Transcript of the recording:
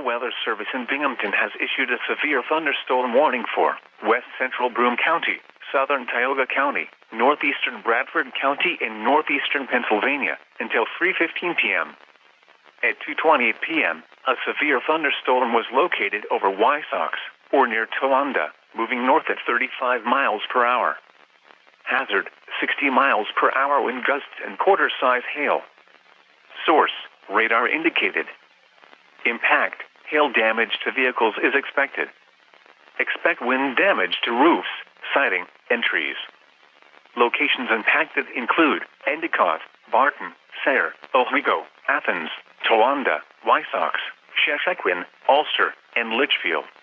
National Weather Service in Binghamton has issued a severe thunderstorm warning for west central Broome County, southern Tioga County, northeastern Bradford County, and northeastern Pennsylvania until 3:15 p.m. At 2:28 p.m., a severe thunderstorm was located over Wysocks, or near Towanda, moving north at 35 miles per hour. Hazard, 60 miles per hour wind gusts and quarter-size hail. Source, radar indicated. Impact, hail damage to vehicles is expected. Expect wind damage to roofs, siding, and trees. Locations impacted include Endicott, Barton, Sayre, Owego, Athens, Towanda, Wysocks, Sheshequin, Ulster, and Litchfield.